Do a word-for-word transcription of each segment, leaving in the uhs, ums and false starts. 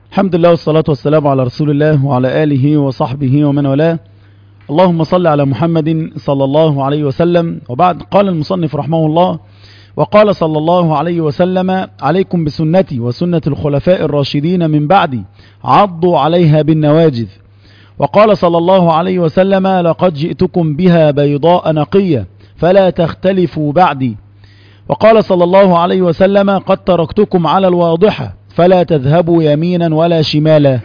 الحمد لله والصلاة والسلام على رسول الله وعلى آله وصحبه ومن والاه. اللهم صل على محمد صلى الله عليه وسلم. وبعد، قال المصنف رحمه الله: وقال صلى الله عليه وسلم: عليكم بسنتي وسنة الخلفاء الراشدين من بعدي، عضوا عليها بالنواجذ. وقال صلى الله عليه وسلم: لقد جئتكم بها بيضاء نقية فلا تختلفوا بعدي. وقال صلى الله عليه وسلم: قد تركتكم على الواضحة فلا تذهبوا يمينا ولا شمالا.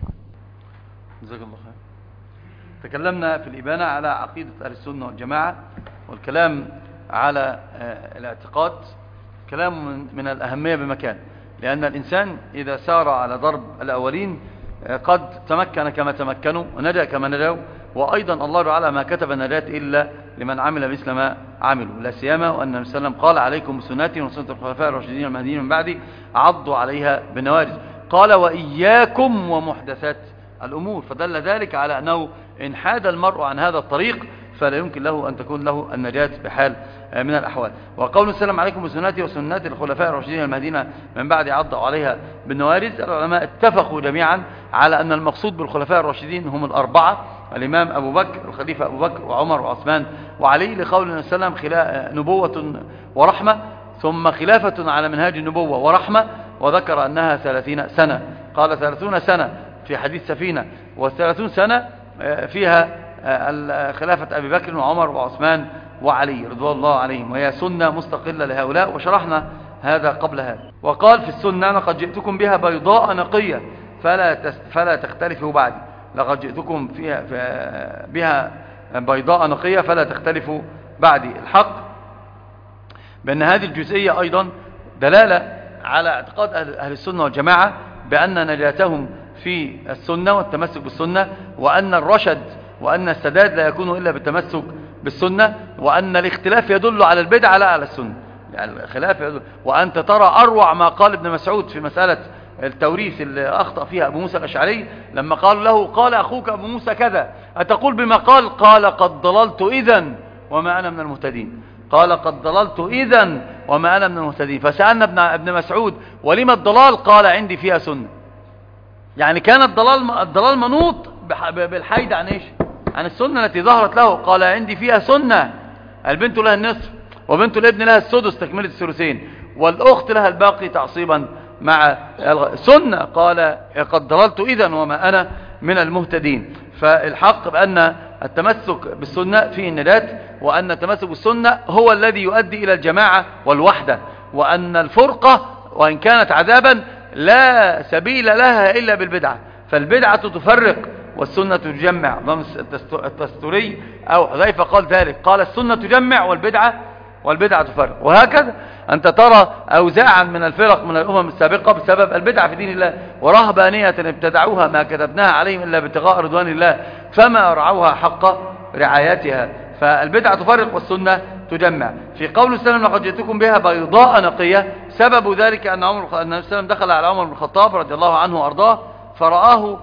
جزاك الله خير. تكلمنا في الإبانة على عقيدة أهل السنة والجماعة، والكلام على الاعتقاد كلام من الأهمية بمكان، لأن الإنسان إذا سار على ضرب الأولين قد تمكن كما تمكنوا ونجا كما نجوا، وأيضا الله تعالى ما كتب النجاة إلا لمن عمل مثل ما عملوا، لا سيما وأن النبي صلى الله عليه وسلم قال: عليكم بسنتي وسنة الخلفاء الراشدين المهديين من بعدي، عضوا عليها بالنواجذ. قال: وإياكم ومحدثات الأمور. فدل ذلك على أنه إن حاد المرء عن هذا الطريق فلا يمكن له أن تكون له النجاة بحال من الأحوال. وقول السلام: عليكم بسنتي وسنات الخلفاء الراشدين المهديين من بعد، عضوا عليها بالنوارز. العلماء اتفقوا جميعا على أن المقصود بالخلفاء الراشدين هم الأربعة: الإمام أبو بكر، الخليفة أبو بكر وعمر وعثمان وعلي، لقول النبي صلى الله عليه وسلم: نبوة ورحمة، ثم خلافة على منهاج النبوة ورحمة، وذكر أنها ثلاثين سنة. قال ثلاثون سنة في حديث سفينة، والثلاثون سنة فيها خلافة أبي بكر وعمر وعثمان وعلي رضوان الله عليهم، وهي سنة مستقلة لهؤلاء، وشرحنا هذا قبل هذا. وقال في السنة: لقد جئتكم بها بيضاء نقية فلا فلا تختلفوا بعدي. لقد جئتكم فيها بها بيضاء نقية فلا تختلفوا بعدي. الحق بأن هذه الجزئية أيضا دلالة على اعتقاد أهل السنة والجماعة بأن نجاتهم في السنة والتمسك بالسنة، وأن الرشد وأن السداد لا يكون إلا بالتمسك بالسنة، وأن الاختلاف يدل على البدعة لا على السنة. يعني الخلاف يدل، وأنت ترى أروع ما قال ابن مسعود في مسألة التوريث اللي أخطأ فيها أبو موسى الأشعري، لما قال له: قال أخوك أبو موسى كذا، أتقول بما قال؟ قال: قد ضللت إذن وما أنا من المهتدين. قال: قد ضللت إذن وما أنا من المهتدين. فسألنا ابن, ابن مسعود: ولما الضلال؟ قال: عندي فيها سنة. يعني كان الضلال, الضلال منوط بالحيد عن إيش؟ عن السنة التي ظهرت له. قال: عندي فيها سنة، البنت لها النصف وبنت الابن لها السدس تكملة الثلثين، والأخت لها الباقي تعصيبا مع سنة. قال: قد ضللت إذن وما أنا من المهتدين. فالحق بأن التمسك بالسنة فيه النجاة، وأن التمسك بالسنة هو الذي يؤدي إلى الجماعة والوحدة، وأن الفرقة وإن كانت عذابا لا سبيل لها إلا بالبدعة، فالبدعة تفرق والسنة تجمع. التستوري أو حذيفة قال ذلك، قال: السنة تجمع والبدعة والبدعة تفرق. وهكذا أنت ترى أوزاعا من الفرق من الأمم السابقة بسبب البدعة في دين الله، ورهبانية ابتدعوها ما كتبناها عليهم إلا ابتغاء رضوان الله فما رعوها حق رعايتها. فالبدعة تفرق والسنة تجمع. في قول السلام: لقد جئتكم بها بيضاء نقية، سبب ذلك أن عمر النبي صلى الله عليه وسلم دخل على عمر بن الخطاب رضي الله عنه وأرضاه، فرآه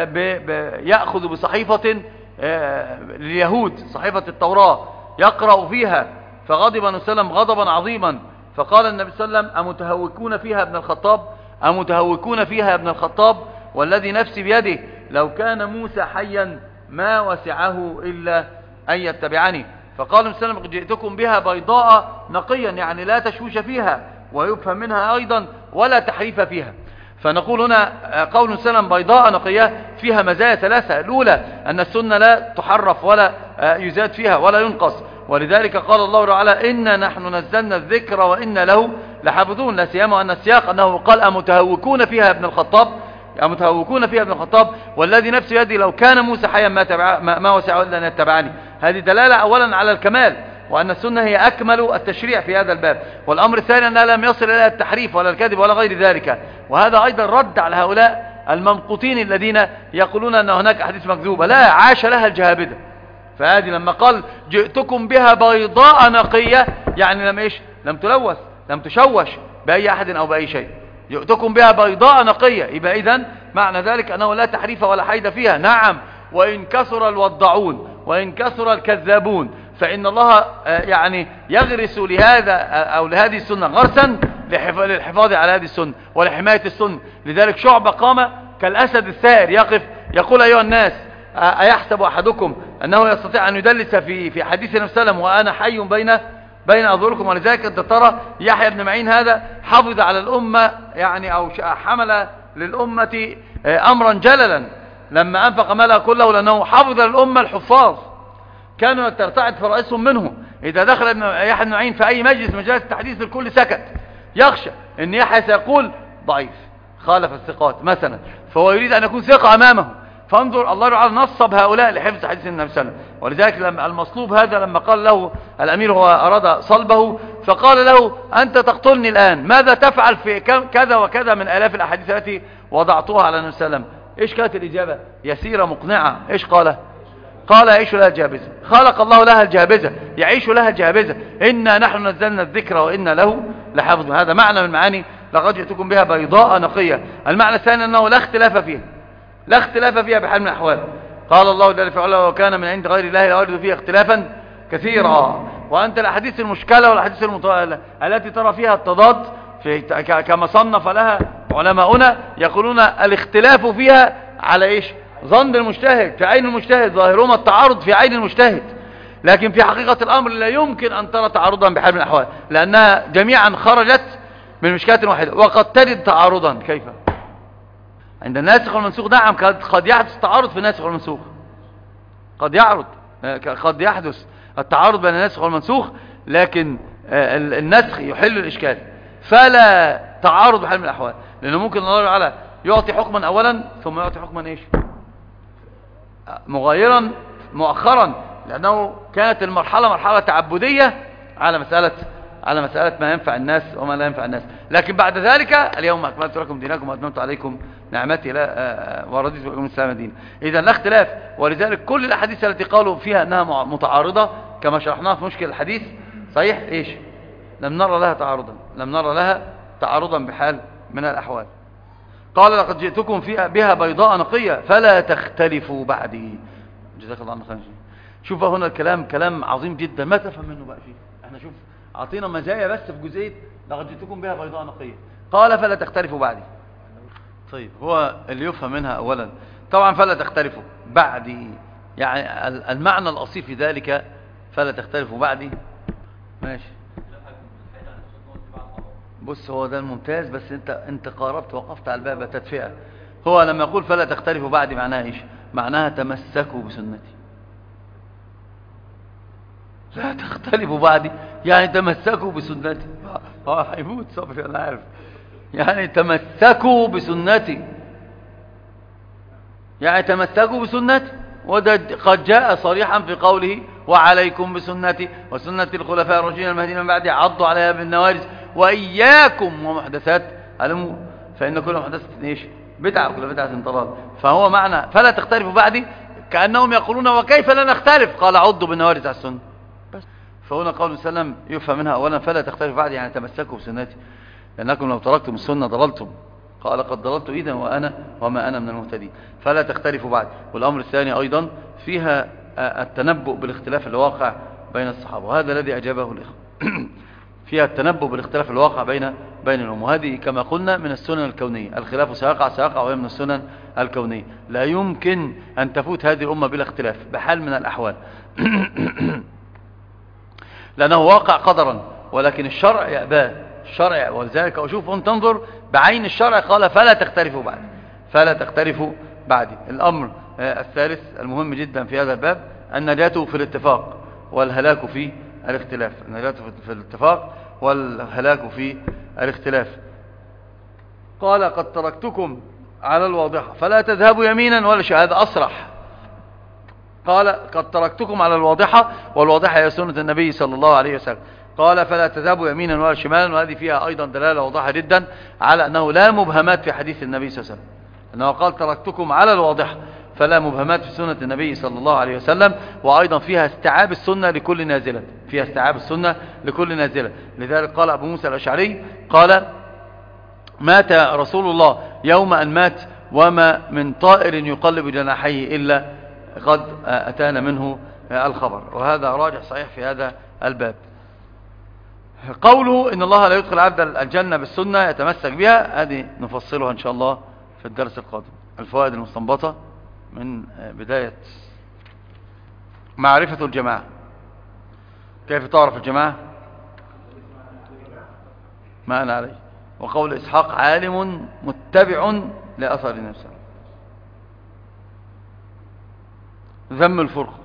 يأخذ بصحيفة لليهود، صحيفة التوراة، يقرأ فيها، فغضب النبي صلى الله عليه وسلم غضبا عظيما، فقال النبي صلى الله عليه وسلم: أمتهوكون فيها ابن الخطاب؟ أمتهوكون فيها ابن الخطاب؟ والذي نفسي بيده لو كان موسى حيا ما وسعه إلا أن يتبعني. فقال النبي صلى الله عليه وسلم: جئتكم بها بيضاء نقيا، يعني لا تشوش فيها، ويفهم منها أيضا ولا تحريف فيها. فنقول هنا قول النبي صلى الله عليه وسلم بيضاء نقية فيها مزايا ثلاثة: الأولى أن السنة لا تحرف ولا يزاد فيها ولا ينقص، ولذلك قال الله تعالى: إنا نحن نزلنا الذكر وإنا له لحافظون. لا سيما أن السياق أنه قال: أمتهوكون فيها ابن الخطاب، أمتهوكون فيها ابن الخطاب، والذي نفسي يدي لو كان موسى حيا ما, تبع ما, ما وسعه إلا أن يتبعني. هذه دلالة أولا على الكمال، وأن السنة هي أكمل التشريع في هذا الباب. والأمر الثاني أنها لم يصل إلى التحريف ولا الكذب ولا غير ذلك، وهذا أيضا رد على هؤلاء الممقوتين الذين يقولون أن هناك أحاديث مكذوبة. لا، عاش لها الجهابذة. فهذه لما قال: جئتكم بها بيضاء نقية، يعني لم إيش؟ لم تلوث، لم تشوش بأي أحد أو بأي شيء. جئتكم بها بيضاء نقية، يبقى إذن معنى ذلك أنه لا تحريف ولا حيد فيها. نعم، وإن كثر الوضعون وإن كثر الكذابون، فإن الله يعني يغرس لهذا أو لهذه السنة غرسا للحفاظ على هذه السنة ولحماية السنة. لذلك شعبة قام كالأسد الثائر يقف يقول أيها الناس أيحسب أحدكم أنه يستطيع أن يدلس في في حديث النبي صلى الله عليه وسلم وأنا حي بين بين أظهركم؟ ولذلك أنت ترى يحيى بن معين هذا حافظ على الأمة يعني، أو حمل للأمة أمرا جللا لما أنفق ماله كله، لأنه حافظ للأمة الحفاظ كانوا ترتعد فرائسهم منه. إذا دخل ابن يحيى بن معين في أي مجلس مجالس التحديث الكل سكت، يخشى أن يحيى سيقول ضعيف خالف الثقات مثلا، فهو يريد أن يكون ثقة أمامه. فانظر الله تعالى نصب هؤلاء لحفظ حديث النبي صلى الله عليه وسلم. ولذلك لما المصلوب هذا لما قال له الأمير هو أراد صلبه، فقال له أنت تقتلني الآن، ماذا تفعل في كذا وكذا من آلاف الأحاديث التي وضعتها على النبي صلى الله عليه وسلم؟ إيش كانت الإجابة؟ يسيرة مقنعة. إيش قال؟ قال يعيش لها الجابزة، خلق الله لها الجابزة، يعيش لها الجابزة، إنا نحن نزلنا الذكر وإنا له لحافظ. هذا معنى من معاني لقد جئتكم بها بيضاء نقية. المعنى الثاني أنه لا اختلاف فيها، لا اختلاف فيها بحال من الأحوال. قال الله جل في علاه وكان من عند غير الله لوجدوا فيها اختلافا كثيرا. وأنت الأحاديث المشكلة والأحاديث المطالة التي ترى فيها التضاد في كما صنف لها علماؤنا يقولون الاختلاف فيها على إيش؟ ظن المجتهد في عين المجتهد، ظاهرهما التعارض في عين المجتهد، لكن في حقيقة الأمر لا يمكن أن ترى تعارضا بحال من الأحوال، لأنها جميعا خرجت من مشكلة واحدة. وقد تجد تعارضا كيف؟ عند الناسخ والمنسوخ نعم قد يحدث تعارض في الناسخ والمنسوخ، قد يعرض قد يحدث التعارض بين الناسخ والمنسوخ، لكن النسخ يحل الإشكال، فلا تعارض بحال من الأحوال، لأنه ممكن الله تعالى يعطي حكما أولا ثم يعطي حكما إيش؟ مغايرا مؤخرا، لأنه كانت المرحلة مرحلة تعبدية على مسألة على مسألة ما ينفع الناس وما لا ينفع الناس، لكن بعد ذلك اليوم أكملت لكم دينكم وأتممت عليكم نعمتي لا ورضيت بكم الإسلام دينا. إذا لا اختلاف. ولذلك كل الأحاديث التي قالوا فيها أنها متعارضة كما شرحناها في مشكل الحديث صحيح إيش؟ لم نرى لها تعارضا، لم نرى لها تعارضا بحال من الأحوال. قال لقد جئتكم فيها بها بيضاء نقية فلا تختلفوا بعدي. جزاك الله عنه خير. شوف هنا الكلام كلام عظيم جدا، ما تفهم منه بقى شيء. احنا شوف اعطينا مزايا بس في جزئيه لقد جئتكم بها بيضاء نقية، قال فلا تختلفوا بعدي. طيب هو اللي يفهم منها اولا طبعا فلا تختلفوا بعدي، يعني المعنى الاصيل في ذلك فلا تختلفوا بعدي ماشي. بص هو ده الممتاز، بس انت انت قاربت وقفت على الباب تدفئة. هو لما يقول فلا تختلفوا بعدي معناها ايش؟ معناها تمسكوا بسنتي. لا تختلفوا بعدي يعني تمسكوا بسنتي. اه هيموت صبري انا عارف، يعني تمسكوا بسنتي، يعني تمسكوا بسنتي. وده قد جاء صريحا في قوله وعليكم بسنتي وسنة الخلفاء الراشدين المهديين من بعدي عضوا عليها بالنواجذ وإياكم ومحدثات الأمور فإن كل محدثة ايش؟ بدعة وكل بدعة ضلال. فهو معنى فلا تختلفوا بعدي كأنهم يقولون وكيف لا نختلف؟ قال عضوا بالنواجذ على السنة بس. فهنا قول صلى الله عليه وسلم يفهم منها أولا فلا تختلفوا بعدي يعني تمسكوا بسنتي لأنكم لو تركتم السنة ضللتم. قال قد ضللت إذا وأنا وما أنا من المهتدين. فلا تختلفوا بعد. والأمر الثاني أيضا فيها التنبؤ بالاختلاف الواقع بين الصحابة، وهذا الذي أجابه الإخوة. فيها التنبؤ بالاختلاف الواقع بين بين الأمم، وهذه كما قلنا من السنن الكونية. الخلاف سيقع سيقع وهي من السنن الكونية، لا يمكن أن تفوت هذه الأمة بلا اختلاف بحال من الأحوال لأنه واقع قدرا، ولكن الشرع يأباه الشرع. ولذلك أشوف أن تنظر بعين الشرع قال فلا تختلفوا بعد فلا تختلفوا بعدي. الأمر الثالث المهم جدا في هذا الباب النجاة في الاتفاق والهلاك في الاختلاف. النجاة في الاتفاق والهلاك في الاختلاف. قال قد تركتكم على الواضحة فلا تذهبوا يمينا ولا شيء، هذا أصرح. قال قد تركتكم على الواضحة، والواضحة هي سنة النبي صلى الله عليه وسلم. قال فلا تذهبوا يمينا ولا شمالا، وهذه فيها أيضا دلالة واضحة جدا على أنه لا مبهمات في حديث النبي صلى الله عليه وسلم، أنه قال تركتكم على الواضحة فلا مبهمات في سنة النبي صلى الله عليه وسلم. وأيضا فيها استيعاب السنة لكل نازلة، فيها استيعاب السنة لكل نازلة. لذلك قال أبو موسى الأشعري قال مات رسول الله يوم أن مات وما من طائر يقلب جناحيه إلا قد أتانا منه الخبر، وهذا راجح صحيح في هذا الباب. قوله إن الله لا يدخل عبد الجنة بالسنة يتمسك بها، هذه نفصلها إن شاء الله في الدرس القادم. الفوائد المستنبطة من بداية معرفة الجماعة. كيف تعرف الجماعة؟ ما أنا عليه. وقول إسحاق عالم متبع لأثر نفسه. ذم الفرقة.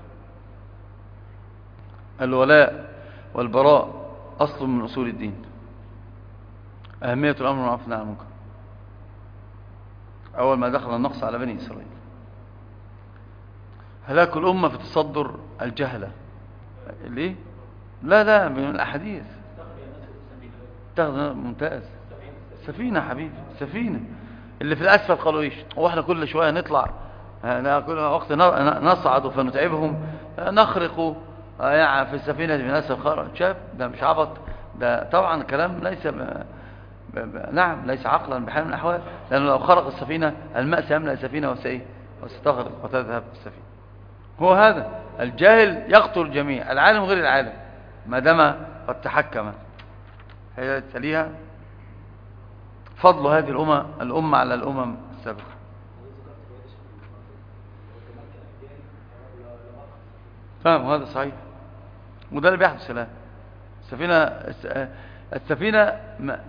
الولاء والبراء أصل من أصول الدين. أهمية الأمر بالمعروف والنهي عن المنكر. أول ما دخل النقص على بني إسرائيل. هلاك الأمة في تصدر الجهلة. ليه؟ لا لا من الأحاديث. ممتاز. سفينة حبيبي، سفينة. اللي في الأسفل قالوا إيش؟ وإحنا كل شوية نطلع كل وقت نصعد فنتعبهم نخرق يعني في السفينة من أسفل خرق. شاف ده مش عبط، ده طبعا كلام ليس ب... ب... ب... نعم ليس عقلا بحال من الأحوال، لأنه لو خرق السفينة الماء سيملأ السفينة وسيء وستغرق وتذهب السفينة. هو هذا الجاهل يقتل الجميع، العالم غير العالم ما دام قد تحكم. هي تليها فضل هذه الأمة الأمة على الأمم السابقة. فاهم؟ هذا صحيح، وده اللي بيحدث الآن. السفينة السفينة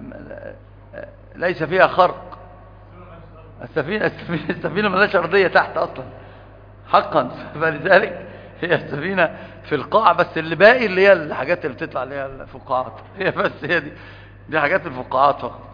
ليس فيها خرق. السفينة السفينة, السفينة ملاش أرضية تحت أصلا حقا، فلذلك هي السفينة في القاع بس، اللي باقي اللي هي الحاجات اللي بتطلع اللي هي الفقاعات، هي بس هي دي دي حاجات الفقاعات فقط.